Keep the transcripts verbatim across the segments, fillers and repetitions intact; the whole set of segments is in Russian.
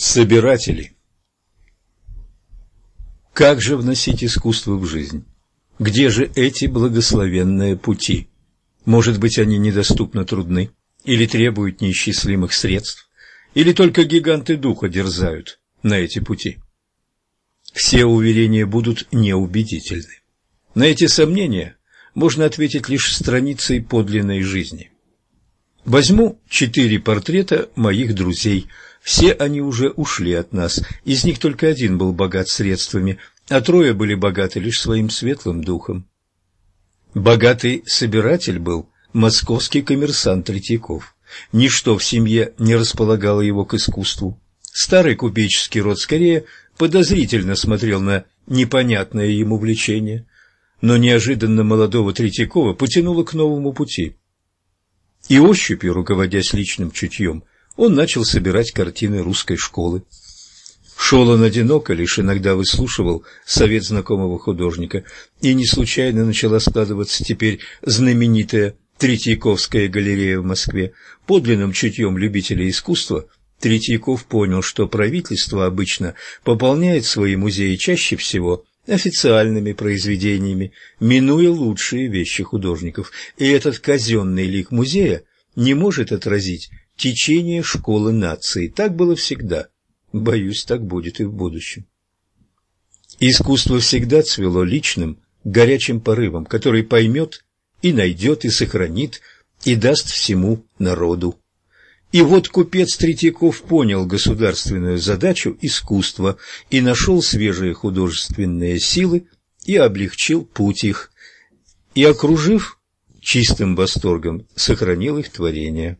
Собиратели. Как же вносить искусство в жизнь? Где же эти благословенные пути? Может быть, они недоступно трудны, или требуют неисчислимых средств, или только гиганты духа дерзают на эти пути? Все уверения будут неубедительны. На эти сомнения можно ответить лишь страницей подлинной жизни. Возьму четыре портрета моих друзей. Все они уже ушли от нас, из них только один был богат средствами, а трое были богаты лишь своим светлым духом. Богатый собиратель был московский коммерсант Третьяков. Ничто в семье не располагало его к искусству. Старый купеческий род скорее подозрительно смотрел на непонятное ему влечение, но неожиданно молодого Третьякова потянуло к новому пути. И ощупью, руководясь личным чутьем, он начал собирать картины русской школы. Шел он одиноко, лишь иногда выслушивал совет знакомого художника, и не случайно начала складываться теперь знаменитая Третьяковская галерея в Москве. Подлинным чутьем любителей искусства Третьяков понял, что правительство обычно пополняет свои музеи чаще всего официальными произведениями, минуя лучшие вещи художников, и этот казенный лик музея не может отразить течение школы нации. Так было всегда. Боюсь, так будет и в будущем. Искусство всегда цвело личным, горячим порывом, который поймет и найдет, и сохранит, и даст всему народу. И вот купец Третьяков понял государственную задачу искусства и нашел свежие художественные силы и облегчил путь их, и, окружив чистым восторгом, сохранил их творение.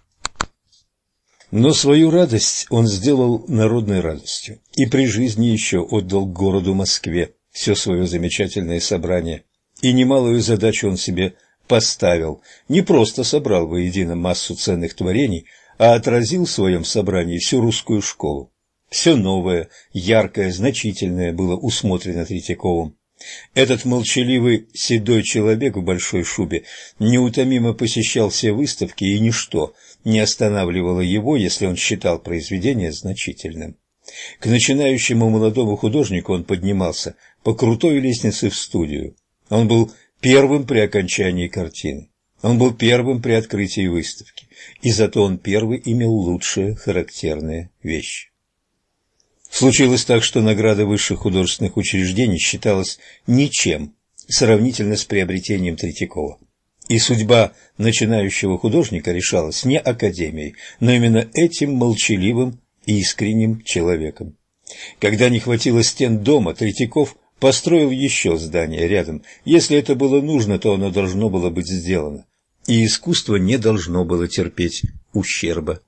Но свою радость он сделал народной радостью, и при жизни еще отдал городу Москве все свое замечательное собрание, и немалую задачу он себе поставил, не просто собрал воедино массу ценных творений, а отразил в своем собрании всю русскую школу. Все новое, яркое, значительное было усмотрено Третьяковым. Этот молчаливый седой человек в большой шубе неутомимо посещал все выставки, и ничто не останавливало его, если он считал произведение значительным. К начинающему молодому художнику он поднимался по крутой лестнице в студию. Он был первым при окончании картины, он был первым при открытии выставки, и зато он первый имел лучшие характерные вещи. Случилось так, что награда высших художественных учреждений считалась ничем сравнительно с приобретением Третьякова. И судьба начинающего художника решалась не академией, но именно этим молчаливым и искренним человеком. Когда не хватило стен дома, Третьяков построил еще здание рядом. Если это было нужно, то оно должно было быть сделано, и искусство не должно было терпеть ущерба.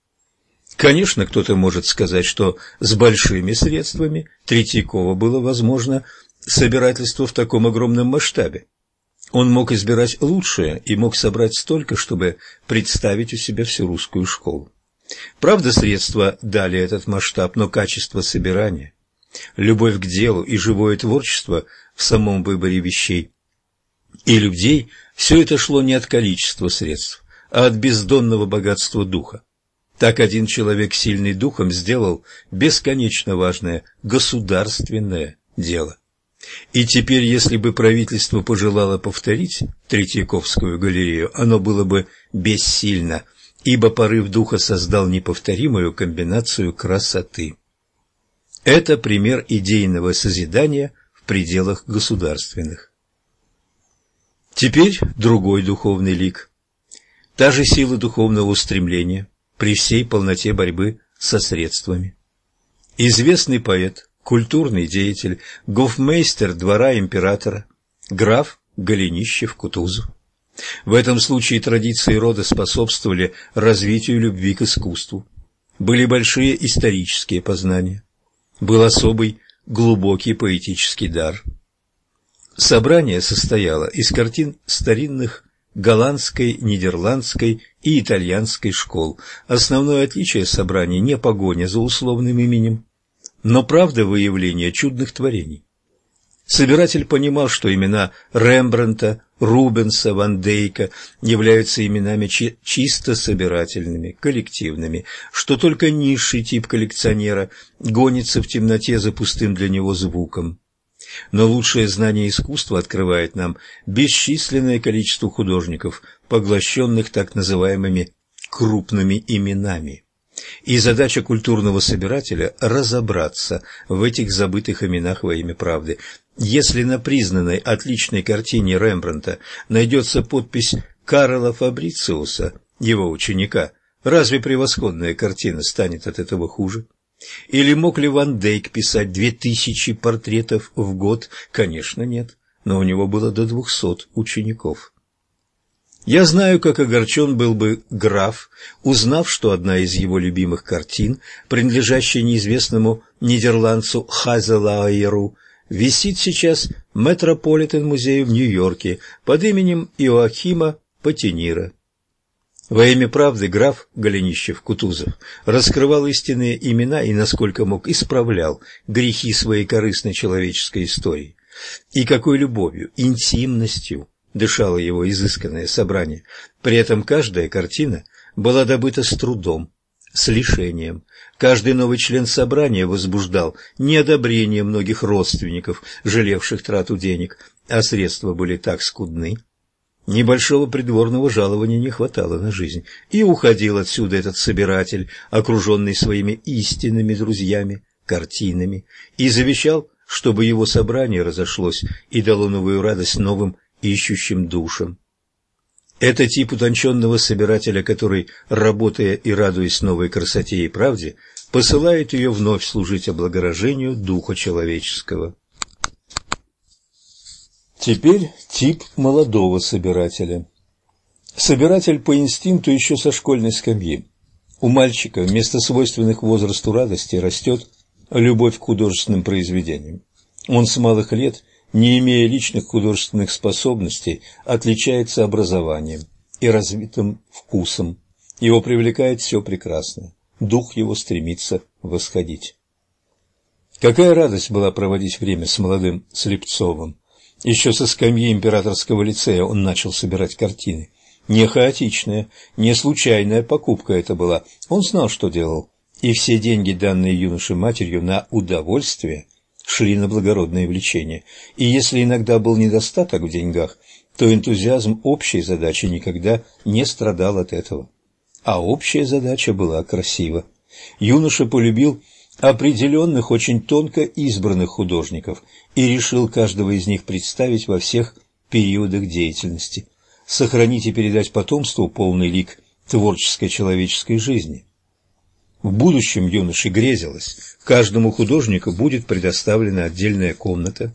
Конечно, кто-то может сказать, что с большими средствами Третьякова было возможно собирательство в таком огромном масштабе. Он мог избирать лучшее и мог собрать столько, чтобы представить у себя всю русскую школу. Правда, средства дали этот масштаб, но качество собирания, любовь к делу и живое творчество в самом выборе вещей и людей – все это шло не от количества средств, а от бездонного богатства духа. Так один человек, сильный духом, сделал бесконечно важное государственное дело. И теперь, если бы правительство пожелало повторить Третьяковскую галерею, оно было бы бессильно, ибо порыв духа создал неповторимую комбинацию красоты. Это пример идейного созидания в пределах государственных. Теперь другой духовный лик. Та же сила духовного устремления при всей полноте борьбы со средствами. Известный поэт, культурный деятель, гофмейстер двора императора, граф Голенищев-Кутузов. В этом случае традиции рода способствовали развитию любви к искусству. Были большие исторические познания. Был особый глубокий поэтический дар. Собрание состояло из картин старинных голландской, нидерландской и итальянской школ. Основное отличие собрания не погоня за условным именем, но правда выявление чудных творений. Собиратель понимал, что имена Рембрандта, Рубенса, Ван Дейка являются именами чи- чисто собирательными, коллективными, что только низший тип коллекционера гонится в темноте за пустым для него звуком. Но лучшее знание искусства открывает нам бесчисленное количество художников, поглощенных так называемыми крупными именами. И задача культурного собирателя – разобраться в этих забытых именах во имя правды. Если на признанной отличной картине Рембрандта найдется подпись Карла Фабрициуса, его ученика, разве превосходная картина станет от этого хуже? Или мог ли Ван Дейк писать две тысячи портретов в год? Конечно, нет, но у него было до двухсот учеников. Я знаю, как огорчен был бы граф, узнав, что одна из его любимых картин, принадлежащая неизвестному нидерландцу Хазелайеру, висит сейчас в Метрополитен-музее в Нью-Йорке под именем Иоахима Патинира. Во имя правды граф Голенищев-Кутузов раскрывал истинные имена и, насколько мог, исправлял грехи своей корыстной человеческой истории. И какой любовью, интимностью дышало его изысканное собрание. При этом каждая картина была добыта с трудом, с лишением. Каждый новый член собрания возбуждал неодобрение многих родственников, жалевших трату денег, а средства были так скудны. Небольшого придворного жалования не хватало на жизнь, и уходил отсюда этот собиратель, окруженный своими истинными друзьями, картинами, и завещал, чтобы его собрание разошлось и дало новую радость новым ищущим душам. Это тип утонченного собирателя, который, работая и радуясь новой красоте и правде, посылает ее вновь служить облагорожению духа человеческого. Теперь тип молодого собирателя. Собиратель по инстинкту еще со школьной скамьи. У мальчика вместо свойственных возрасту радости растет любовь к художественным произведениям. Он с малых лет, не имея личных художественных способностей, отличается образованием и развитым вкусом. Его привлекает все прекрасное. Дух его стремится восходить. Какая радость была проводить время с молодым Слепцовым. Еще со скамьи императорского лицея он начал собирать картины. Не хаотичная, не случайная покупка это была. Он знал, что делал. И все деньги, данные юноше матерью на удовольствие, шли на благородное влечение. И если иногда был недостаток в деньгах, то энтузиазм общей задачи никогда не страдал от этого. А общая задача была красива. Юноша полюбил определенных, очень тонко избранных художников и решил каждого из них представить во всех периодах деятельности, сохранить и передать потомству полный лик творческой человеческой жизни. В будущем юноше грезилось, каждому художнику будет предоставлена отдельная комната,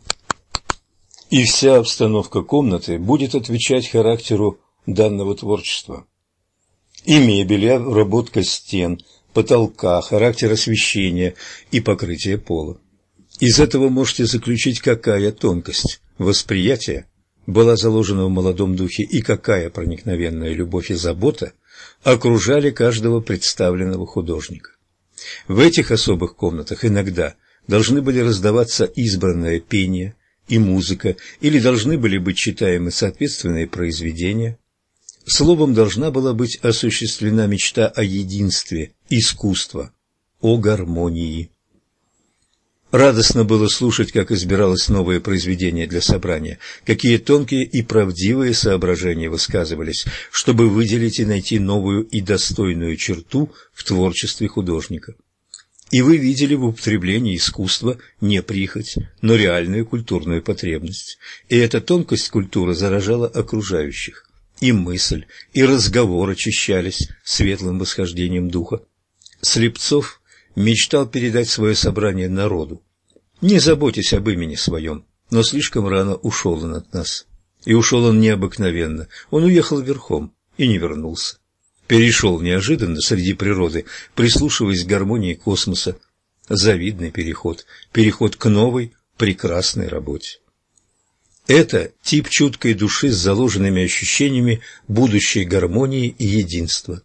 и вся обстановка комнаты будет отвечать характеру данного творчества. И мебель, и обработка стен, потолка, характер освещения и покрытие пола. Из этого можете заключить, какая тонкость восприятия была заложена в молодом духе и какая проникновенная любовь и забота окружали каждого представленного художника. В этих особых комнатах иногда должны были раздаваться избранное пение и музыка, или должны были быть читаемы соответственные произведения. Словом, должна была быть осуществлена мечта о единстве искусства, о гармонии. Радостно было слушать, как избиралось новое произведение для собрания, какие тонкие и правдивые соображения высказывались, чтобы выделить и найти новую и достойную черту в творчестве художника. И вы видели в употреблении искусства не прихоть, но реальную культурную потребность. И эта тонкость культуры заражала окружающих. И мысль, и разговор очищались светлым восхождением духа. Слепцов мечтал передать свое собрание народу. Не заботьтесь об имени своем, но слишком рано ушел он от нас. И ушел он необыкновенно. Он уехал верхом и не вернулся. Перешел неожиданно среди природы, прислушиваясь к гармонии космоса. Завидный переход, переход к новой, прекрасной работе. Это тип чуткой души с заложенными ощущениями будущей гармонии и единства.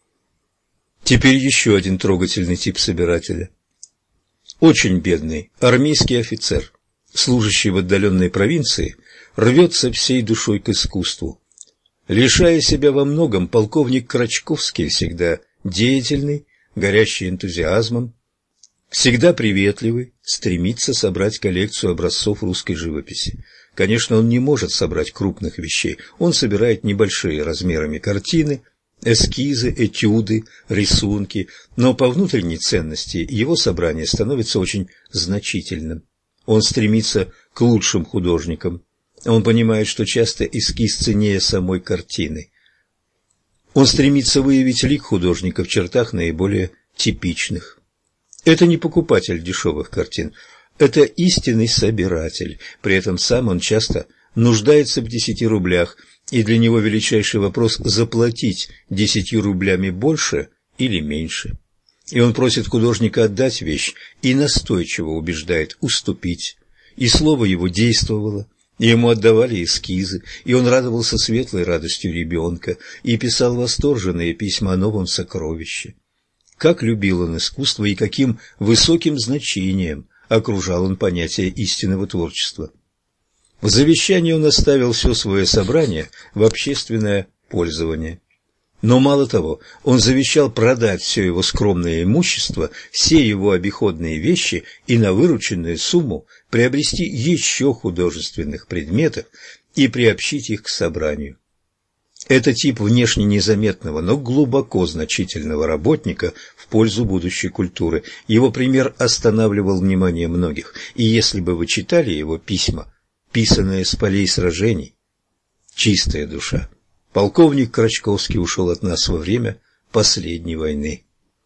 Теперь еще один трогательный тип собирателя. Очень бедный армейский офицер, служащий в отдаленной провинции, рвется всей душой к искусству. Лишая себя во многом, полковник Крачковский всегда деятельный, горящий энтузиазмом, всегда приветливый, стремится собрать коллекцию образцов русской живописи. Конечно, он не может собрать крупных вещей, он собирает небольшие размерами картины, эскизы, этюды, рисунки, но по внутренней ценности его собрание становится очень значительным. Он стремится к лучшим художникам. Он понимает, что часто эскиз ценнее самой картины. Он стремится выявить лик художника в чертах наиболее типичных. Это не покупатель дешевых картин, это истинный собиратель. При этом сам он часто нуждается в десяти рублях, и для него величайший вопрос – заплатить десятью рублями больше или меньше. И он просит художника отдать вещь и настойчиво убеждает уступить. И слово его действовало, и ему отдавали эскизы, и он радовался светлой радостью ребенка и писал восторженные письма о новом сокровище. Как любил он искусство и каким высоким значением окружал он понятие истинного творчества. В завещании он оставил все свое собрание в общественное пользование. Но мало того, он завещал продать все его скромное имущество, все его обиходные вещи и на вырученную сумму приобрести еще художественных предметов и приобщить их к собранию. Это тип внешне незаметного, но глубоко значительного работника в пользу будущей культуры. Его пример останавливал внимание многих, и если бы вы читали его письма, писанные с полей сражений, чистая душа. Полковник Крачковский ушел от нас во время последней войны.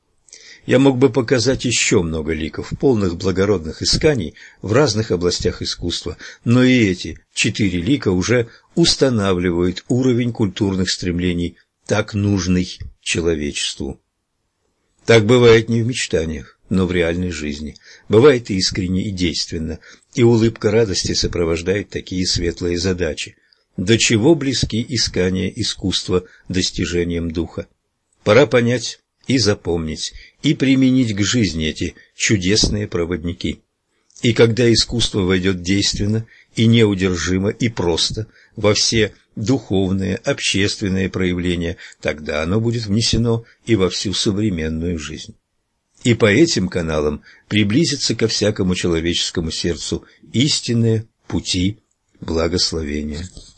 Я мог бы показать еще много ликов, полных благородных исканий в разных областях искусства, но и эти четыре лика уже устанавливают уровень культурных стремлений, так нужный человечеству. Так бывает не в мечтаниях, но в реальной жизни. Бывает искренне и действенно, и улыбка радости сопровождает такие светлые задачи. До чего близки искания искусства достижением духа? Пора понять и запомнить, и применить к жизни эти чудесные проводники. И когда искусство войдет действенно и неудержимо и просто во все духовные, общественные проявления, тогда оно будет внесено и во всю современную жизнь. И по этим каналам приблизится ко всякому человеческому сердцу истинные пути благословения.